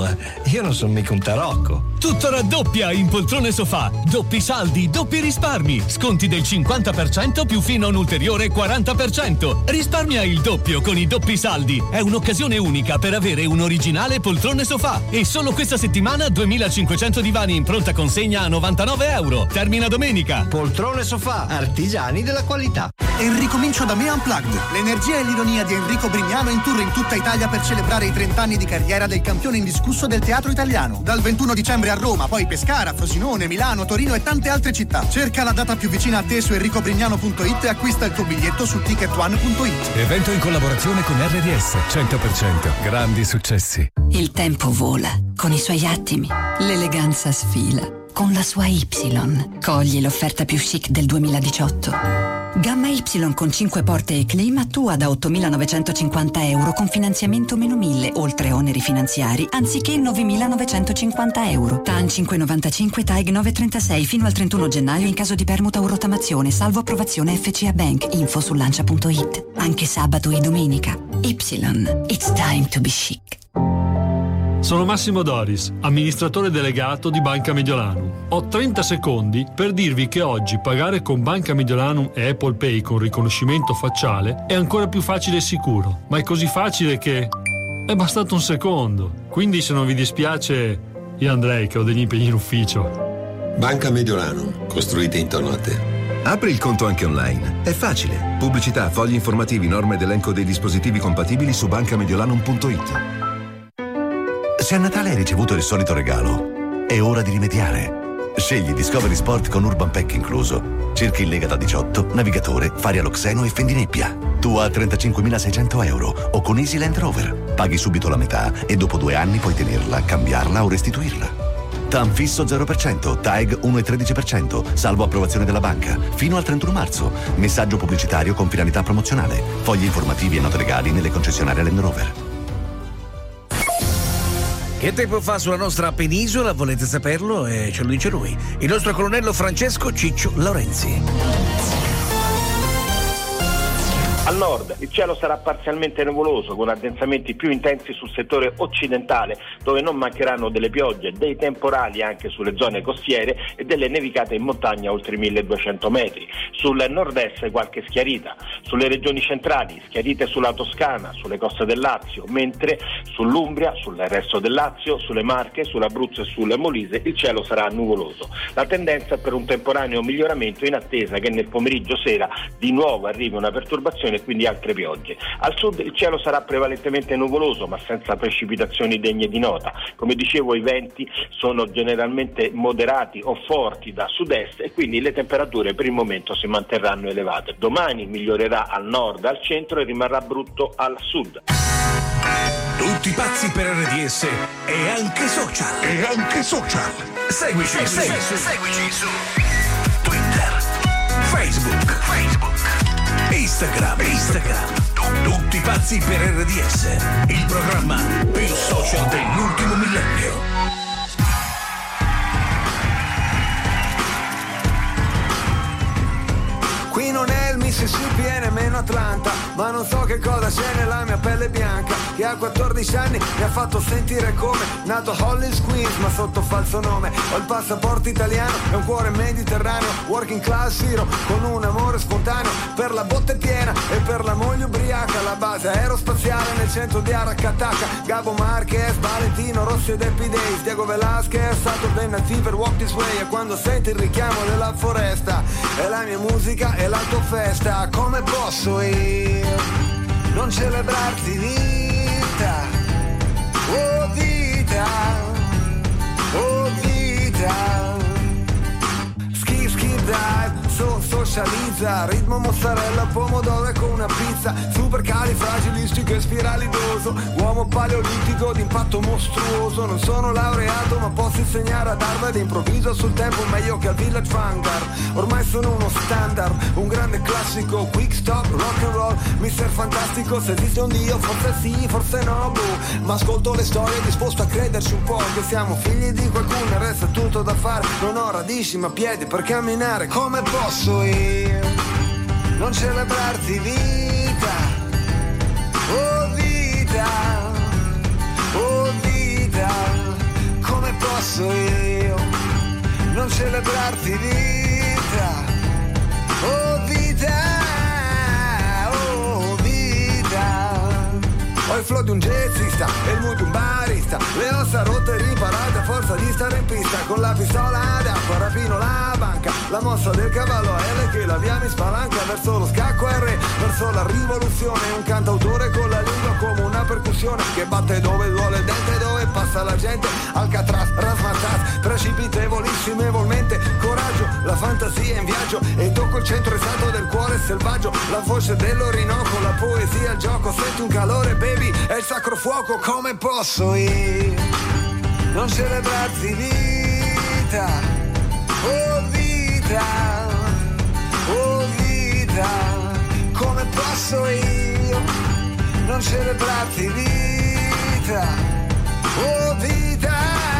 Io non sono mica un tarocco. Tutto raddoppia in poltrone sofà. Doppi saldi, doppi risparmi. Sconti del 50% più fino a un ulteriore 40%. Risparmia il doppio con i doppi saldi. È un'occasione unica per avere un originale poltrone sofà. E solo questa settimana 2.500 divani in pronta consegna a 99 euro. Termina domenica. Poltrone sofà, artigiani della qualità. E ricomincio da me Unplugged. L'energia e l'ironia di Enrico Brignano in tour in tutta Italia per celebrare i 30 anni di carriera del campione indiscusso del teatro italiano. Dal 21 dicembre a Roma, poi Pescara, Frosinone, Milano, Torino e tante altre città. Cerca la data più vicina a te su enricobrignano.it e acquista il tuo biglietto su ticketone.it. Evento in collaborazione con RDS. 100%. Grandi successi. Il tempo vola con i suoi attimi. L'eleganza sfila con la sua Y. Cogli l'offerta più chic del 2018. Gamma Y con 5 porte e clima tua da 8.950 euro con finanziamento meno 1.000, oltre oneri finanziari, anziché 9.950 euro. TAN 595, TAEG 936 fino al 31 gennaio in caso di permuta o rottamazione, salvo approvazione FCA Bank. Info su lancia.it. Anche sabato e domenica. Y. It's time to be chic. Sono Massimo Doris, amministratore delegato di Banca Mediolanum. Ho 30 secondi per dirvi che oggi pagare con Banca Mediolanum e Apple Pay con riconoscimento facciale è ancora più facile e sicuro, ma è così facile che è bastato un secondo. Quindi se non vi dispiace, io andrei che ho degli impegni in ufficio. Banca Mediolanum, costruite intorno a te. Apri il conto anche online. È facile. Pubblicità, fogli informativi, norme ed elenco dei dispositivi compatibili su bancamediolanum.it. Se a Natale hai ricevuto il solito regalo, è ora di rimediare. Scegli Discovery Sport con Urban Pack incluso. Cerchi in Lega da 18, navigatore, fari aloxeno e fendinebbia. Tu a 35.600 euro o con Easy Land Rover. Paghi subito la metà e dopo 2 anni puoi tenerla, cambiarla o restituirla. TAN fisso 0%, TAEG 1,13%, salvo approvazione della banca. Fino al 31 marzo. Messaggio pubblicitario con finalità promozionale. Fogli informativi e note legali nelle concessionarie Land Rover. Che tempo fa sulla nostra penisola? Volete saperlo? Ce lo dice lui, il nostro colonnello Francesco Ciccio Laurenzi. Al nord il cielo sarà parzialmente nuvoloso con addensamenti più intensi sul settore occidentale, dove non mancheranno delle piogge, dei temporali anche sulle zone costiere e delle nevicate in montagna oltre i 1200 metri. Sul nord-est qualche schiarita, sulle regioni centrali schiarite sulla Toscana, sulle coste del Lazio, mentre sull'Umbria, sul resto del Lazio, sulle Marche, sull'Abruzzo e sulle Molise il cielo sarà nuvoloso. La tendenza è per un temporaneo miglioramento in attesa che nel pomeriggio sera di nuovo arrivi una perturbazione e quindi altre piogge. Al sud il cielo sarà prevalentemente nuvoloso ma senza precipitazioni degne di nota. Come dicevo, i venti sono generalmente moderati o forti da sud-est e quindi le temperature per il momento si manterranno elevate. Domani migliorerà al nord, al centro e rimarrà brutto al sud. Tutti pazzi per RDS e anche social. Seguici su Twitter, Facebook, Instagram. Tutti pazzi per RDS, il programma più social dell'ultimo millennio. Qui non è il Mississippi e nemmeno Atlanta, ma non so che cosa c'è nella mia pelle bianca, che a 14 anni mi ha fatto sentire come nato Hollis Queens ma sotto falso nome. Ho il passaporto italiano e un cuore mediterraneo, working class hero con un amore spontaneo per la botte piena e per la moglie ubriaca. La base aerospaziale nel centro di Aracataca, Gabo Marquez, Valentino Rossi ed Happy Days, Diego Velasquez, Saturday Night Fever, Walk This Way. E quando senti il richiamo della foresta è la mia musica e la tua festa. Come posso io non celebrarti vita? Oh vita, oh vita. Skip dive, socializza, ritmo mozzarella, pomodoro e con una pizza, super califragilistico e spiralidoso, uomo paleolitico d'impatto mostruoso. Non sono laureato ma posso insegnare ad Harvard, improvviso sul tempo meglio che al Village Vanguard. Ormai sono uno standard, un grande classico, quick stop, rock and roll, Mr. Fantastico. Se esiste un Dio forse sì, forse no, boh. Ma ascolto le storie disposto a crederci un po', che siamo figli di qualcuno e resta tutto da fare. Non ho radici ma piedi per camminare. Come posso io non celebrarti vita? Oh vita, oh vita. Come posso io non celebrarti vita? Oh vita, oh vita. Ho il flow di un jazzista e il mood di un barista, le ossa rotte e riparate a forza di stare in pista. Con la pistola d'acqua rapino la banca, la mossa del cavallo L che la via mi spalanca verso lo scacco R, verso la rivoluzione. Un cantautore con la lingua come una percussione che batte dove duole il dente, dove passa la gente. Alcatraz, rasmatas, precipitevolissimamente, coraggio, la fantasia in viaggio e tocco il centro esatto del cuore selvaggio. La voce dell'Orinoco, la poesia, il gioco, senti un calore baby, è il sacro fuoco. Come posso io non celebrarti vita? Oh vita, oh vita. non celebrarti vita, oh vita,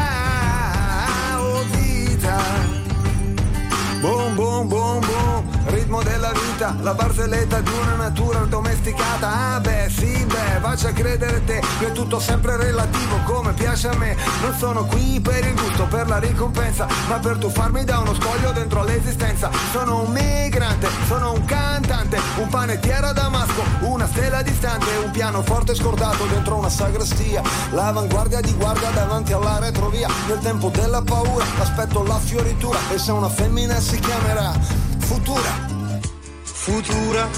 oh vita. Boom, boom, boom, boom, ritmo della vita, la barzelletta di una natura domesticata. Ah beh, sì, beh, faccia credere te che è tutto sempre relativo come piace a me. Non sono qui per il gusto, per la ricompensa, ma per tuffarmi da uno scoglio dentro l'esistenza. Sono un migrante, sono un cantante, un panettiere a Damasco, una stella distante, un pianoforte scordato dentro una sagrestia, l'avanguardia di guardia davanti alla retrovia. Nel tempo della paura aspetto la fioritura, e se una femmina si chiamerà Futura, Futura.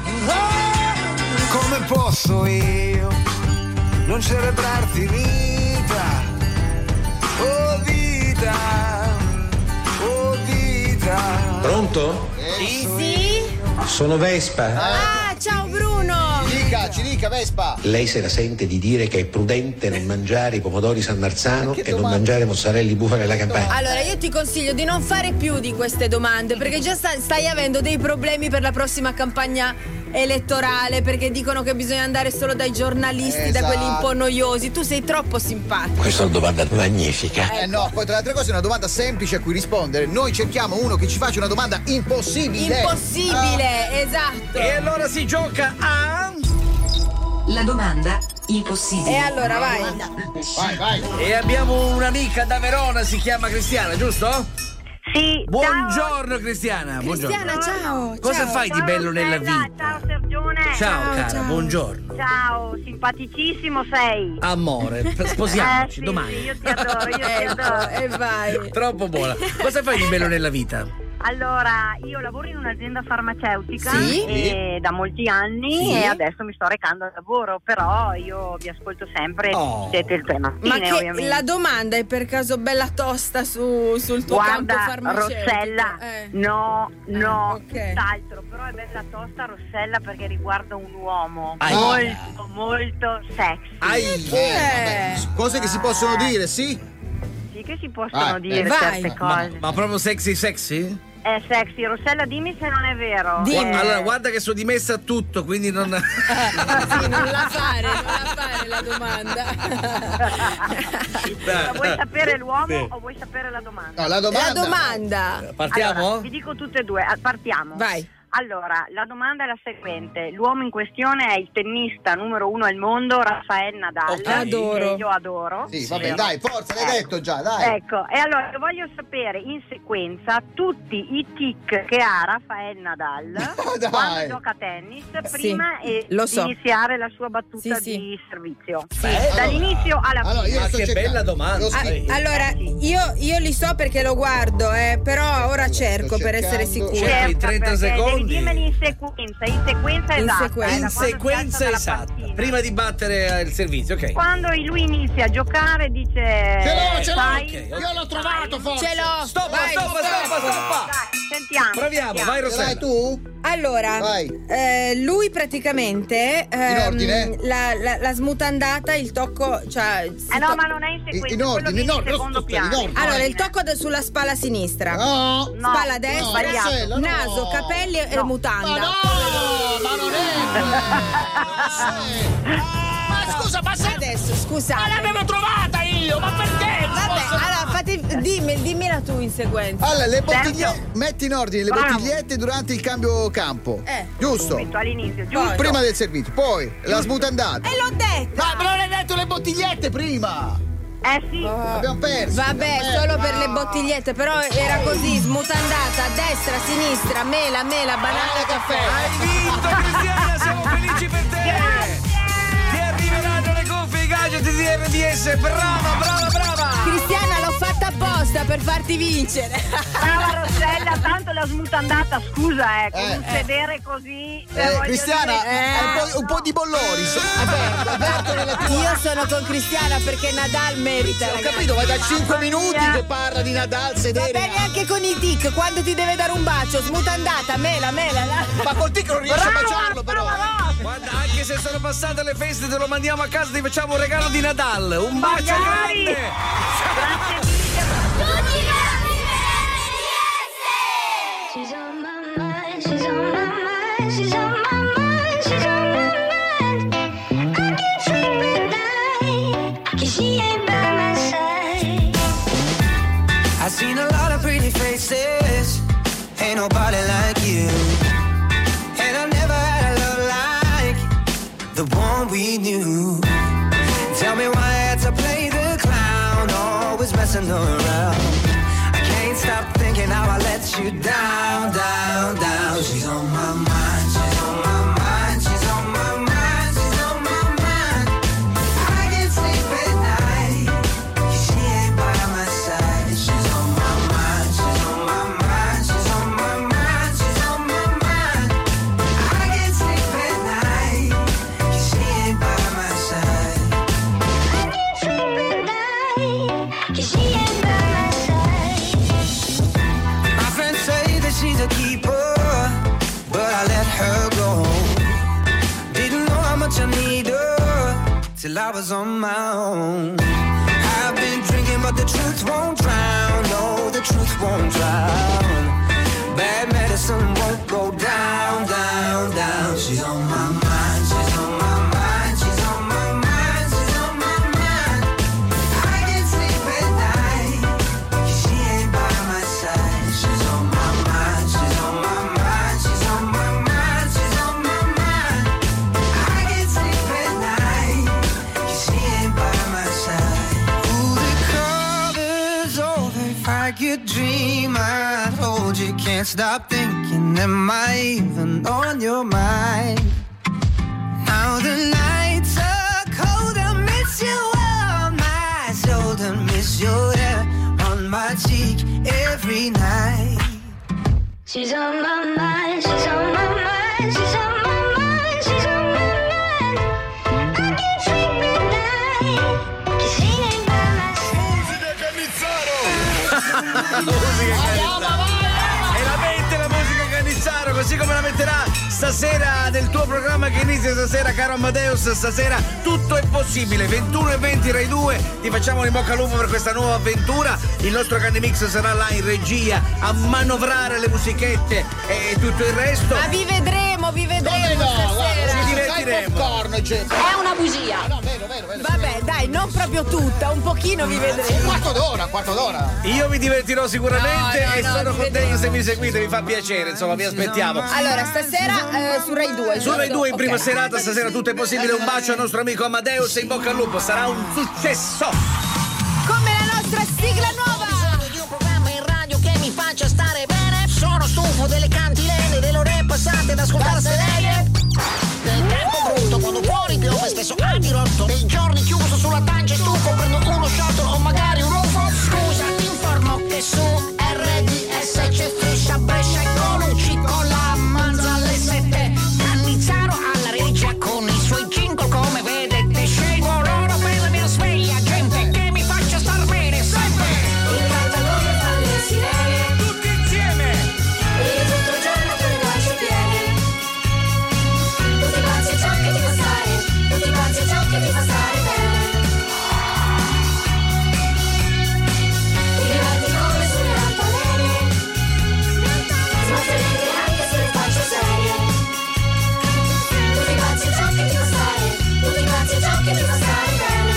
Come posso io non celebrarti vita, oh vita, oh vita. Pronto? Sì? Sono Vespa. Ah, ciao Bruno. Ci dica Vespa. Lei se la sente di dire che è prudente non mangiare i pomodori San Marzano e non mangiare mozzarella di bufala nella campagna? Allora, io ti consiglio di non fare più di queste domande, perché già stai avendo dei problemi per la prossima campagna elettorale, perché dicono che bisogna andare solo dai giornalisti, da quelli un po' noiosi. Tu sei troppo simpatico. Questa è una domanda magnifica. No, poi tra le altre cose è una domanda semplice a cui rispondere. Noi cerchiamo uno che ci faccia una domanda impossibile. Impossibile, esatto. E allora si gioca a... La domanda impossibile. E allora vai. Vai. E abbiamo un'amica da Verona, si chiama Cristiana, giusto? Sì. Buongiorno ciao. Cristiana. Cristiana, buongiorno. ciao. Cosa fai di bello nella vita? Ciao Sergione. Ciao cara, buongiorno. Ciao, simpaticissimo sei. Amore, sposiamoci sì, domani. Sì, io ti adoro. E vai. Troppo buona. Cosa fai di bello nella vita? Allora, io lavoro in un'azienda farmaceutica da molti anni e adesso mi sto recando al lavoro, però io vi ascolto sempre, siete il tema. Ma che la domanda è per caso bella tosta sul tuo campo farmaceutico? Rossella, no, tutt'altro, però è bella tosta Rossella perché riguarda un uomo molto sexy. Vabbè, cose che si possono dire, sì? Sì che si possono dire certe cose. Ma proprio sexy? È sexy, Rossella, dimmi se non è vero. Allora, guarda che sono dimessa a tutto, quindi non... Sì, non la fare la domanda. Vuoi sapere l'uomo o vuoi sapere la domanda? No, la domanda. Partiamo? Allora, vi dico tutte e due, partiamo. Vai. Allora, la domanda è la seguente. L'uomo in questione è il tennista numero 1 al mondo, Rafael Nadal. Adoro. Che io adoro. Sì, vabbè, dai, forza, l'hai detto già, dai. Ecco, e allora voglio sapere in sequenza tutti i tic che ha Rafael Nadal quando gioca a tennis prima di iniziare la sua battuta di servizio. Dall'inizio alla fine. Ma che bella domanda. Allora, io li so perché lo guardo, però ora cerco per essere sicura. In 30 secondi. Dimmeli in sequenza esatta. In sequenza esatta. Prima di battere il servizio, ok. Quando lui inizia a giocare dice Ce l'ho, io l'ho trovato forse. Ce l'ho. Stoppa. Sentiamo. Proviamo, vai Rossella. Vai tu? Allora, lui praticamente in ordine? la smutandata, il tocco, cioè no, ma non è in sequenza, in ordine, in secondo piano. Allora, il tocco sulla spalla sinistra. No, spalla destra, naso, capelli e mutanda. Ma non è. Ma scusa, adesso, scusate. Ma l'avevo trovata io, ma perché? Vabbè, allora dimmela tu in sequenza. Allora, le bottigliette, metti in ordine le bottigliette durante il cambio campo. Giusto? All'inizio, giusto. Prima del servizio, poi la smutandata. E l'ho detto. Ma non hai detto le bottigliette prima? Sì. Abbiamo perso. Vabbè, solo per le bottigliette, però era così, smutandata, destra, sinistra, mela, banana, caffè. Hai vinto Cristiana, siamo felici per te. Ti arriveranno le cuffie, i gadget di RDS. Brava. Cristiana, l'ho fatta apposta per farti vincere. Brava Rossella, tanto la smutandata, scusa, con un sedere così. Cristiana, un po' di Bolloris. Io sono con Cristiana perché Nadal merita. Ho capito, ma da 5 minuti che parla di Nadal, sedere. Va bene anche con i tic, quando ti deve dare un bacio, smutandata, mela. Ma col tic non riesce a baciarlo, però. Guarda, anche se sono passate le feste, te lo mandiamo a casa, ti facciamo un regalo di Nadal. Un bacio grande. Grazie mille. ain't nobody like you. And I never had a love like the one we knew. Tell me why I had to play the clown, always messing around. I can't stop thinking how I let you down, down, down. She's on my mind, she's on my mind, she's on my mind, she's on my mind. I can't sleep at night, 'cause she ain't by my side. She's on my mind, she's on my mind, she's on my mind, she's on my mind. I can't sleep at night, 'cause she ain't by my side. My friends say that she's a keeper, but I let her go. Didn't know how much I need her till I was on my own. I've been drinking, but the truth won't drown. No, the truth won't drown. Bad medicine won't go down, down, down. She's on my mind, she's on my mind, she's on my mind, she's on my mind. I can't sleep at night, 'cause she ain't by my side. She's on my mind, she's on my mind, she's on my mind, she's on my mind. I can't sleep at night, 'cause she ain't by my side. Ooh, the cover's over. If I could dream, I'd hold you. Can't stop thinking, am I even on your mind? Now the nights are cold, I miss you on my shoulder, miss your hair on my cheek every night. She's on my mind, she's on my mind, she's on my mind, she's on my mind. I can't sleep at night, 'cause she ain't by my side. Musica Cannizzaro. E la mette la musica Cannizzaro, così come la metterà stasera del tuo programma che inizia stasera, caro Amadeus. Stasera tutto è possibile. 21:20 Rai 2. Ti facciamo in bocca al lupo per questa nuova avventura. Il nostro Cannimix sarà là in regia a manovrare le musichette e tutto il resto. Ma vi vedremo stasera. Ci divertiremo. È una bugia. No, vero. Vabbè, dai, non proprio tutta, un pochino vi vedremo. Un quarto d'ora. Io mi divertirò sicuramente e sono contento se mi seguite, mi fa piacere, insomma, vi aspettiamo. Allora, stasera su Rai 2. Su Rai 2 in prima serata, stasera tutto è possibile. Un bacio al nostro amico Amadeus e in bocca al lupo, sarà un successo. Come la nostra sigla nuova. Ho bisogno di un programma in radio che mi faccia stare bene. Sono stufo delle cantilene, delle ore passate ad ascoltare serie. Del tempo brutto quando fuori piove spesso a dirotto. Dei giorni chiuso sulla tangentufo, prendo uno shot o magari un UFO. Scusa, ti informo che su RDS c'è Striscia, Brescia e Colucci con la manza alle 7. Cannizzaro alla regia con i suoi jingle, come vedete scelgo loro per la mia sveglia. Gente che mi faccia star bene sempre. Il pantalone fa le sirene, tutti insieme. E tutto il giorno con le braccia piene. Tutti pazzi e ciò che ti fa stare, tutti pazzi e ciò che ti fa stare bene. Ti diverti come sulle altalene, smatterete anche sulle facce serie. Tutti pazzi e ciò che ti fa stare, tutti pazzi e ciò che ti fa stare bene.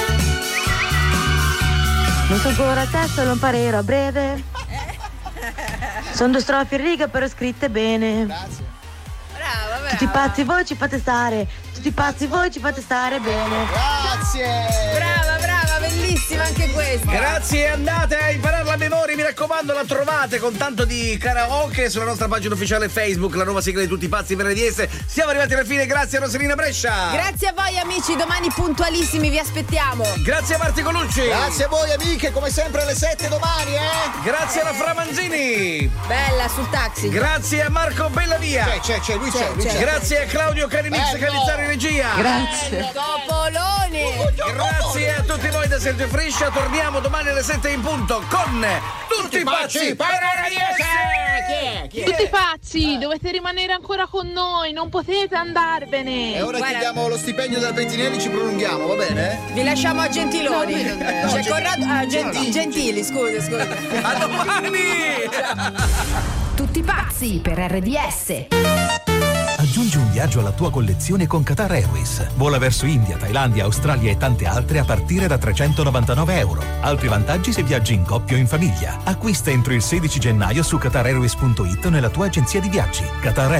Non so ancora il testo, lo imparerò a breve. Sono 2 strofe in riga però scritte bene. Grazie. Brava. Tutti pazzi voi ci fate stare, tutti pazzi voi ci fate stare bene. Grazie. Brava, bellissima anche questa. Grazie, andate a impararla a memoria, mi raccomando, la trovate con tanto di karaoke sulla nostra pagina ufficiale Facebook, la nuova sigla di Tutti i Pazzi per RDS. Siamo arrivati alla fine, grazie a Rosalina Brescia. Grazie a voi amici, domani puntualissimi vi aspettiamo. Grazie a Marti Colucci. Grazie a voi amiche, come sempre alle 7 domani, Grazie alla Fra Manzini. Bella sul taxi. Grazie a Marco Bellavia. C'è, lui c'è. Grazie a Claudio Canimix, Cannizzaro in regia. Grazie. Topolone. Grazie a tutti voi da Sergio Friscia. Torniamo domani alle 7 in punto con Tutti i Pazzi per RDS. Tutti pazzi, dovete rimanere ancora con noi, non potete andarvene. E ora che diamo lo stipendio dal Bettinelli ci prolunghiamo, va bene? Vi lasciamo a Gentiloni. C'è Corrado. Gentili, scusa. A domani. Tutti pazzi per RDS. Aggiungi un viaggio alla tua collezione con Qatar Airways. Vola verso India, Thailandia, Australia e tante altre a partire da €399. Altri vantaggi se viaggi in coppia o in famiglia. Acquista entro il 16 gennaio su qatarairways.it nella tua agenzia di viaggi. Qatar